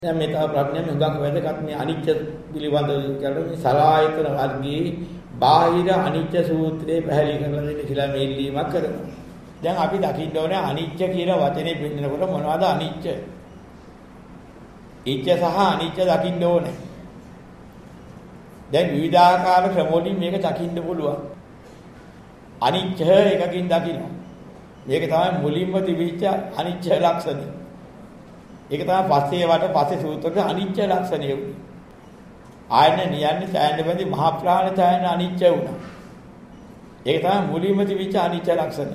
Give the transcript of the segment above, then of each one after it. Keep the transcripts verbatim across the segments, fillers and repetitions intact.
දැන් මේ තව ප්‍රශ්නයක් හුඟක් වැදගත් මේ අනිච්ච පිළිබඳව කියලා මේ සලායතන වර්ගයේ බාහිර අනිච්ච සූත්‍රයේ පැහැදිලි කරලා දෙන්න කියලා මේ ඉල්ලීමක් කරනවා. දැන් අපි දකින්න ඕනේ අනිච්ච කියන වචනේ පිළිනකොට මොනවද අනිච්ච? ඉච්ඡ සහ අනිච්ච දකින්න ඕනේ. දැන් විවිධාකාර ක්‍රමවලින් මේක දකින්න පුළුවන්. අනිච්ච එකකින් දකින්න. මේක තමයි මුලින්ම තිබිච්ච අනිච්ච ලක්ෂණය. ඒක තමයි පස්සේ වට පස්සේ සූත්‍රයේ අනිච්ච ලක්ෂණය උනේ. ආයන නියන්නේ ඡායන බඳි මහ ප්‍රාණ ඡායන අනිච්ච වුණා. ඒක තමයි මුලින්ම තිබිච්ච අනිච්ච ලක්ෂණය.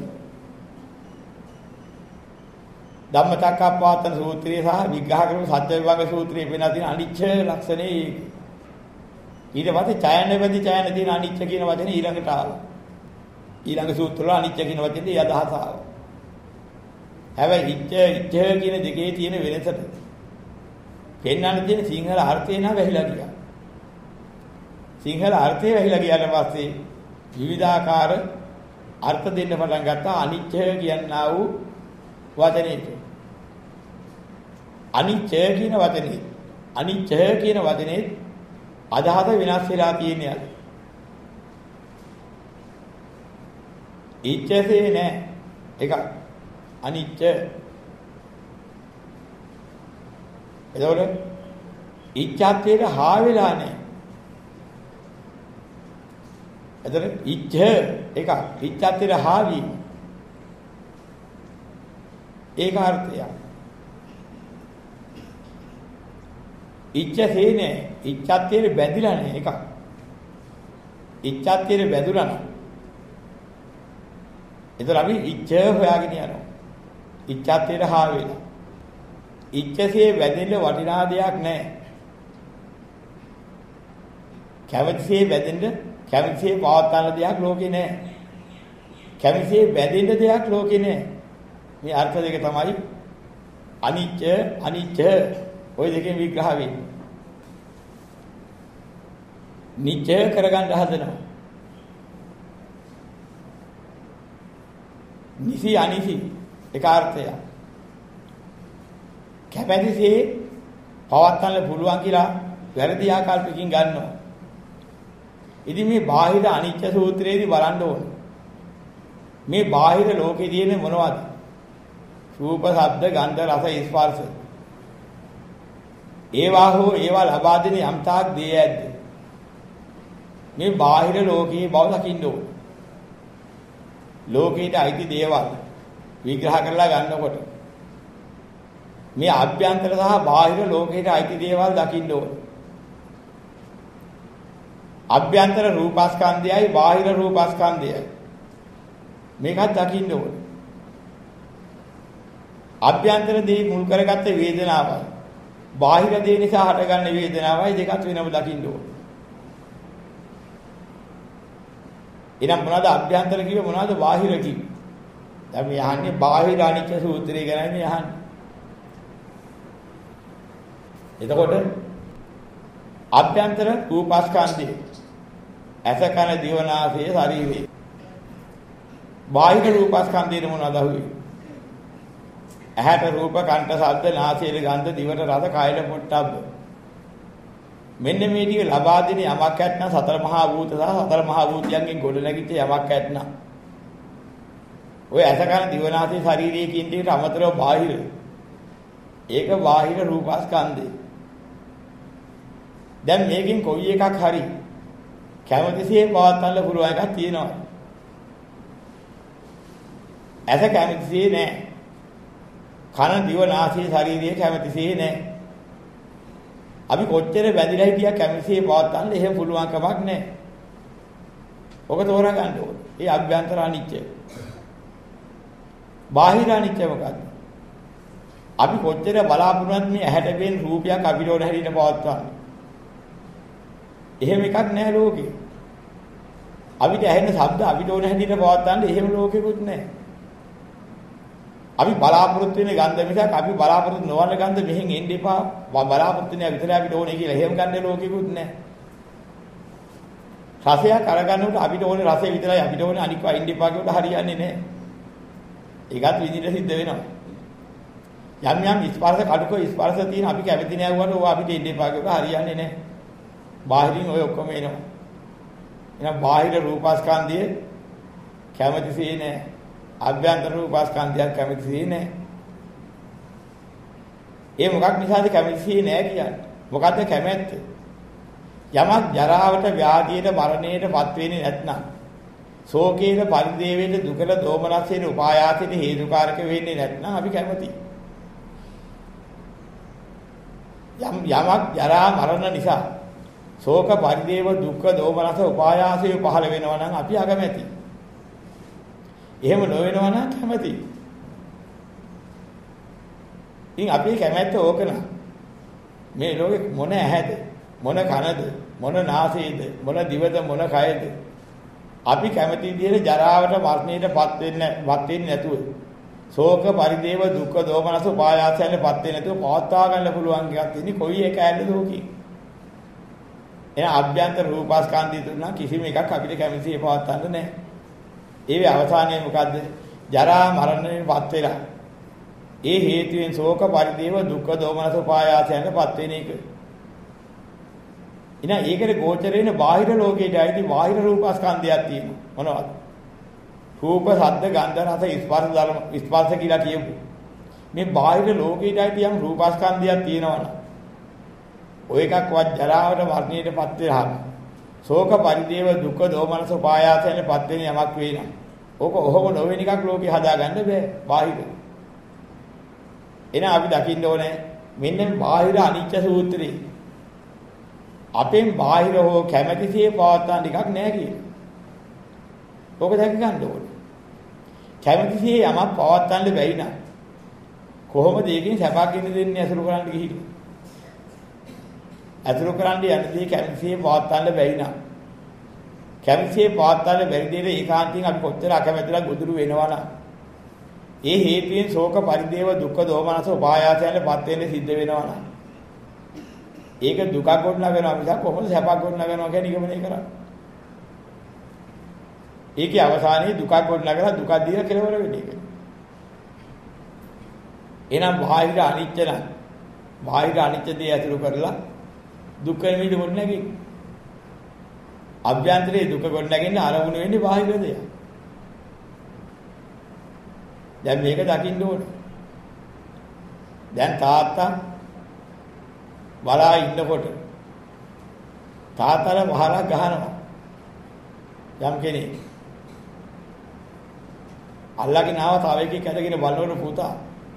ධම්මචක්කප්පවත්තන සූත්‍රයේ සහ විග්‍රහ කරපු සත්‍ය විභාග සූත්‍රයේ වෙනා තියෙන අනිච්ච ලක්ෂණේ ඒක. ඊට පස්සේ ඡායන බඳි ඡායන තියෙන අනිච්ච කියන වචනේ ඊළඟට ආවා. ඊළඟ සූත්‍රවල අනිච්ච කියන වචනේ අදහස ආවා. හැබැයි ඉච්ඡ ඉච්ඡ කියන දෙකේ තියෙන වෙනසට පෙන්වන්න තියෙන සිංහල අර්ථය නා වැහිලා ගියා. සිංහල අර්ථය වැහිලා ගියාට පස්සේ විවිධාකාර අර්ථ දෙන්න පටන් ගත්තා අනිච්ච කියනා වූ වචනේට. අනිච්ච කියන වචනේ අනිච්ච කියන වචනේ අදහස වෙනස් වෙලා තියෙනවා. ඉච්ඡසේ නෑ ඒක අනිච්ච. එතකොට ඉච්ඡාත්වයට හා වෙලා නැහැ. එතකොට ඉච්ඡ එක ඉච්ඡාත්වයට හා වීම. ඒක අර්ථය. ඉච්ඡසේ නැහැ. ඉච්ඡාත්වයට බැඳිලා නැහැ එක. ඉච්ඡාත්වයට බැඳුලා නැහැ. එතකොට අපි ඉච්ඡ හොයාගෙන යනවා. ඉච්ඡාත්වයට හා වෙලා. ඉච්ඡසේ වැදෙන්න වටිනා දෙයක් නැහැ. කැමැතිසේ වැදෙන්න කැමැතිසේ පවත්වන දෙයක් ලෝකේ නැහැ. කැමැතිසේ වැදෙන්න දෙයක් ලෝකේ නැහැ. මේ අර්ථ දෙක තමයි අනිච්ච අනිච්ච ওই දෙකෙන් විග්‍රහ වෙන්නේ. නිච්ච කරගන්න හදනවා. නිසි අනිසි ඒක අර්ථය. කැමැතිසේ පවත්වන්න පුළුවන් කියලා වැරදි ආකල්පකින් ගන්නවා. ඉතින් මේ බාහිර අනිච්ච සූත්‍රයේදී බලන්න ඕනේ. මේ බාහිර ලෝකේ තියෙන මොනවද? රූප, ශබ්ද, ගන්ධ, රස, ස්පර්ශ. ඒවා හෝ ඒවා ලබා දෙන යම්තාක් දේ ඇද්ද? මේ බාහිර ලෝකයේ බව දකින්න ඕනේ. ලෝකයට අයිති දේවල් විග්‍රහ කරලා ගන්නකොට මේ අභ්‍යන්තර සහ බාහිර ලෝකයට අයිති දේවල් දකින්න ඕනේ. අභ්‍යන්තර රූපස්කන්ධයයි බාහිර රූපස්කන්ධයයි මේකත් දකින්න ඕනේ. අභ්‍යන්තර දේ මුල් කරගත්ත වේදනාවයි බාහිර දේ නිසා හටගන්න වේදනාවයි දෙකත් වෙනම දකින්න ඕනේ. එනම් මොනවාද අභ්‍යන්තර කිව්වේ මොනවාද බාහිර කිව්වේ? දැන් මේ අහන්නේ බාහිර අනිච්ච සූත්‍රය ගැන මේ අහන්නේ. එතකොට අභ්‍යන්තර රූපස්කන්ධය ඇස කන දිව නාසය ශරීරය. බාහිර රූපස්කන්ධයේ මොනවද අහුවේ? ඇහැට රූප, කනට ශබ්ද, නාසයට ගන්ධ, දිවට රස, කයට පොට්ටබ්බ. මෙන්න මේ ටික ලබා දෙන යමක් ඇත්නම් සතර මහා භූත සහ සතර මහා භූතයන්ගෙන් ගොඩ නැගිච්ච යමක් ඇත්නම් ඔය ඇස කන දිව නාසය ශරීරයේ කියන දෙයට අමතරව බාහිර ඒක බාහිර රූපස්කන්ධය. දැන් මේකෙන් කොයි එකක් හරි කැමැතිසේ පවත්වන්න පුළුවන් එකක් තියෙනවා. ඇස කැමැතිසේ නෑ. කන දිව නාසය ශරීරයේ කැමැතිසේ නෑ. අපි කොච්චර බැඳිලා හිටියා කැමැතිසේ පවත්වන්න එහෙම පුළුවන් කමක් නෑ. ඔක තෝරා ගන්න ඕනේ. ඒ අභ්‍යන්තර අනිත්‍ය. බාහිර අනිත්‍ය මොකද්ද? අපි කොච්චර බලාපොරොත්තු මේ ඇහැට පේන රූපයක් අපිට ඕන හැටියට පවත්වන්න. එහෙම එකක් නෑ ලෝකේ. අපිට ඇහෙන ශබ්ද අපිට ඕන හැටියට පවත්වන්න එහෙම ලෝකෙකුත් නෑ. අපි බලාපොරොත්තු වෙන ගන්ධ මිසක් අපි බලාපොරොත්තු නොවන ගන්ධ මෙහෙන් එන්න එපා. බලාපොරොත්තු වෙන විතරයි අපිට ඕනේ කියලා එහෙම ගන්න ලෝකෙකුත් නෑ. රසයක් අරගන්නකොට අපිට ඕනේ රසය විතරයි අපිට ඕනේ අනික වයින් එපා කියවට හරියන්නේ නෑ. ඒකත් විඳින්න සිද්ධ වෙනවා. යම් යම් ස්පර්ශ කඩක ස්පර්ශ තියෙන අපි කැමති නෑ වුණා ඕවා අපිට ඉන්න එපා කියලා හරියන්නේ නෑ. බාහිරින් ඔය ඔක්කොම එනවා. එහෙනම් බාහිර රූපස්කන්ධයේ කැමතිසේ නෑ. අභ්‍යන්තර රූපස්කන්ධයක් කැමතිසේ නෑ. ඒ මොකක් නිසාද කැමතිසේ නෑ කියන්නේ? මොකද්ද කැමැත්ත? යමක් ජරාවට, ව්‍යාධියට, මරණයට පත් වෙන්නේ නැත්නම්, ශෝකයට, පරිදේවයට, දුකට, දෝමනස්සයට, උපායාසයට හේතුකාරක වෙන්නේ නැත්නම් අපි කැමතියි. යම් යමක් ජරා මරණ නිසා ශෝක පරිදේව දුක්ඛ දෝමනස උපායාසය පහළ වෙනවා නම් අපි අකමැති. එහෙම නොවෙනවා නම් කැමති. ඉතින් අපි කැමැත්ත ඕකන. මේ ලෝකෙ මොන ඇහැද මොන කනද මොන නාසයේද මොන දිවද මොන කයද අපි කැමති විදිහට ජරාවට මරණයටපත් වෙන්නේ වත් වෙන්නේ නැතුව ශෝක පරිදේව දුක්ඛ දෝමනස උපායාසයන්පත් වෙන්නේ නැතුව පවත්වා ගන්න පුළුවන් එකක් තියෙන්නේ කොයි එක ඇල්ලද ඕකේ. එන අභ්‍යන්තර රූපස්කන්ධය තුන කිසිම එකක් අපිට කැමතිේ පවත්වන්න නැහැ. ඒවේ අවසානයේ මොකද්ද? ජරා මරණයටපත් වෙලා. ඒ හේතුවෙන් ශෝක පරිදේව දුක්ඛ දෝමනස උපායාසයන්පත් වෙන එක. ඉතින් ඒකේ ගෝචර වෙන බාහිර ලෝකයට ඇයිදි බාහිර රූපස්කන්ධයක් තියෙනවා. මොනවද? රූප, ශබ්ද, ගන්ධ, රස, ස්පර්ශ ධර්ම ස්පර්ශ කියලා කියමු. මේ බාහිර ලෝකයට ඇයිදි යම් රූපස්කන්ධයක් තියෙනවනේ. ඔය එකක්වත් ජරාවට මරණයටපත් වෙලාම ශෝක පරිදේව දුක්ඛ දෝමනස උපායාසයන්පත් වෙන යමක් වෙනවා. ඕක ඔහොම නොවෙන එකක් ලෝකේ හදාගන්න බෑ බාහිර. එහෙනම් අපි දකින්න ඕනේ මෙන්න බාහිර අනිච්ච සූත්‍රය. අපෙන් බාහිර හෝ කැමැතිසේ පවත්තන ටිකක් නෑ කියලා. ඕක දැක ගන්න ඕනේ. කැමැතිසේ යමක් පවත්තන්න බැයි නම් කොහොමද ඒකෙන් සැපක් ගෙන දෙන්නේ අසුරු කරන්න ගිහින්? අසුරු කරන්න යන්නදී කැමැතිසේ පවත්තන්න බැයි නම් කැමැතිසේ පවත්තන්න බැරි දෙයට ඒකාන්තයෙන් අපි කොච්චර අකමැතිලා ගොදුරු වෙනවා නම් ඒ හේතුයෙන් ශෝක පරිදේව දුක්ඛ දෝමනස උපායාසයන්පත් වෙන්න සිද්ධ වෙනවා නම් ඒක දුකක් ගොඩනගනවා මිසක් කොහොමද සැපක් ගොඩනගනවා කියන නිගමනය කරන්නේ. ඒකේ අවසානයේ දුකක් ගොඩනගලා දුකක් දීලා කෙලවර වෙන්නේ ඒක. එහෙනම් බාහිර අනිත්‍ය නම් බාහිර අනිත්‍ය දේ ඇතුළු කරලා දුක නෙමෙයි ගොඩනගන්නේ. අභ්‍යන්තරයේ දුක ගොඩනගන්නේ ආරමුණු වෙන්නේ බාහිර දෙයක්. දැන් මේක දකින්න ඕනේ. දැන් තාත්තා බලා ඉන්නකොට තාත්තලා වහලා ගහනවා. යම් කෙනෙක් අල්ලගෙන ආව තව එකෙක් ඇදගෙන බලනකොට පුතා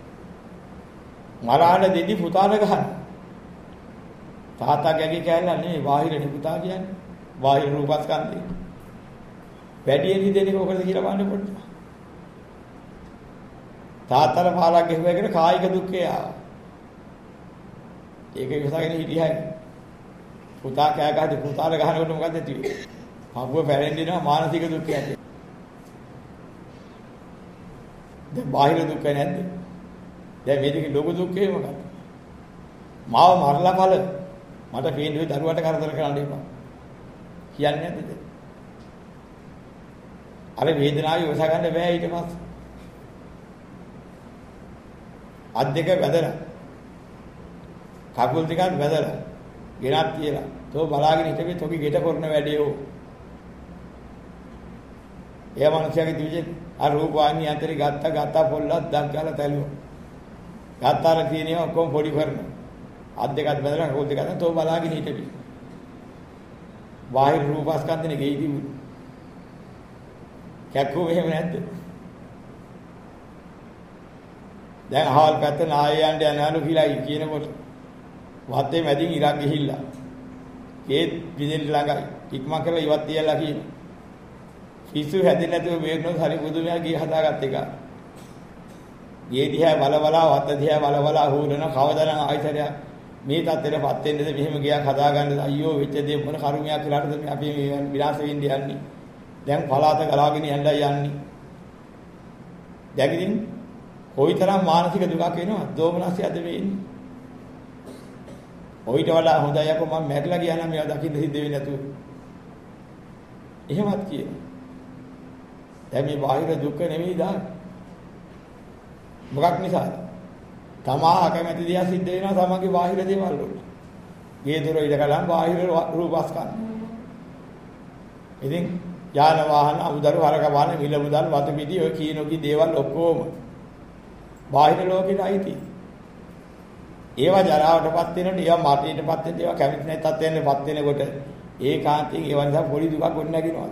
මරාන දෙදි පුතාට ගහනවා. තාත්තාගේ කැල්ල නෙමෙයි බාහිරනේ පුතා කියන්නේ. බාහිර රූපස්කන්ධේ. වැඩියෙන් දෙන්නේ කොහොමද කියලා බලන්න පොඩ්ඩක්. තාත්තලා පාලක් ගෙහුවගෙන කායික දුක්ඛය ආවා. ඒක විසගෙන හිටියයි. පුතා කෑ ගහද්දි පුතාල ගහනකොට මොකද්ද තියෙන්නේ? පපුව පැරෙන්දිනවා මානසික දුක්ඛය ඇති. දැන් බාහිර දුක්ඛ නැද්ද? දැන් මේ දෙකේ ලොකු දුක්ඛය මොකක්ද? මාව මරලා ඵල මට පේන්නේ දරුවට කරදර කරන්න එපා. කියන්නේ නැද්ද? අර වේදනාව ඉවස ගන්න බෑ ඊට පස්සේ. අත් දෙක වැදලා කකුල් දෙකත් වැදලා ගෙනත් තියලා තෝ බලාගෙන හිටපෙ තොගේ ගෙට කරන වැඩේෝ එයා මනුස්සයාගේ දිවිජේ අර රූප වාහිනිය අතරේ ගත්ත ගත්ත පොල්ලක් දක් ගාලා තැලුවා ගත්තාර තියෙනවා ඔක්කොම පොඩි කරනවා අත් දෙකත් වැදලා කකුල් දෙකත් තෝ බලාගෙන හිටපෙ බාහිර රූපස්කන්ධනේ ගෙයි තිබුණා කැක්කෝ එහෙම නැද්ද දැන් අහවල් පැත්ත නායයන්ට යනවලු කියලා කියනකොට වත්තේ මැදින් ඉරක් ගිහිල්ලා ඒත් විදිහට ළඟයි ඉක්මන් කරලා ඉවත් තියලා කියන පිස්සු හැදෙන්නේ නැතුව මේනොත් හරි බුදුමයා ගිය හදාගත්ත එක. ගේ දිහා බල බලා වත්ත දිහා බල බලා හොරන කවදානම් ආයිතරය මේ තත්ත්වෙටපත් වෙන්නද මෙහෙම ගියක් හදාගන්න අයියෝ වෙච්ච දේ මොන කර්මයක් කියලාද මේ අපි මේ විනාශ වෙන්න යන්නේ. දැන් පලාත ගලාගෙන යන්නයි යන්නේ. දැන් කොයිතරම් මානසික දුකක් වෙනවද? දෝමනස්යද වෙන්නේ. ඔయిత වඩා හොඳයි යකෝ මම මැරිලා ගියා නම් මේවා දකින්න සිද්ධ වෙන්නේ නැතුව. එහෙමත් කියන. දැන් මේ බාහිර දුක නෙමෙයි දාන්නේ. මොකක් නිසාද? තමා කැමැති දේ සිද්ධ වෙනවා තමන්ගේ බාහිර දේවල් වල. ගේ දොර ඉඩ කලම් බාහිර රූපස්කන්ධ. ඉතින් යාන වාහන අමුදරු හරක වාහන මිල මුදල් වතු පිටි ඔය කීනෝකි දේවල් ඔක්කොම බාහිර ලෝකෙට අයිති. ඒවා ජරාවටපත් වෙනකොට ඒවා මාතීටපත් වෙනකොට ඒවා කැමති නැති තත්ත්වයන්ටපත් වෙනකොට ඒකාන්තයෙන් ඒවා නිසා පොඩි දුකක් ගොඩ නැගිනවා.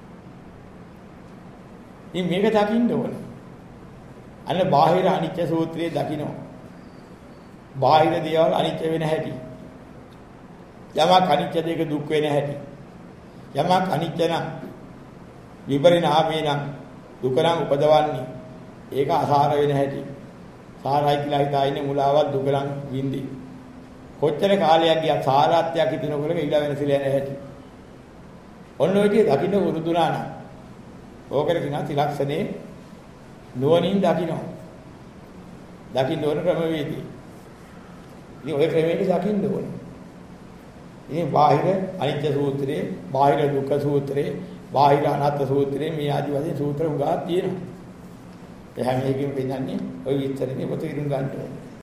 ඉතින් මේක දකින්න ඕන. අන්න බාහිර අනිත්‍ය සූත්‍රයේ දකින්න. බාහිර දේවල් අනිත්‍ය වෙන හැටි. යමක් අනිත්‍ය දෙක දුක් වෙන හැටි. යමක් අනිත්‍ය නම් විපරිණාමේ නම් දුක නම් උපදවන්නේ. ඒක අසාර වෙන හැටි. සාරයි කියලා හිතා ඉන්නේ මුලාවක් දුක නම් විඳි. කොච්චර කාලයක් ගියා සාරාත්‍යයක් හිතනකොට ඊළ වෙනසල යන හැටි. ඔන්න ඔය විදිහේ දකින්න වරුදුනා නම් ඕකට කියනවා ත්‍රිලක්ෂණේ නුවණින් දකින්න. දකින්න ඕන ක්‍රමවේදය. ඉතින් ඔය ක්‍රමයේදී දකින්න ඕන. ඉතින් බාහිර අනිත්‍ය සූත්‍රයේ, බාහිර දුක්ඛ සූත්‍රයේ, බාහිර අනාත්ම සූත්‍රයේ මේ ආදි වශයෙන් සූත්‍ර උගා තියෙනවා. ඒ හැම එකකින් පෙන්නන්නේ ඔය විස්තරනේ පොත ඉරුම් ගන්න ඕනේ.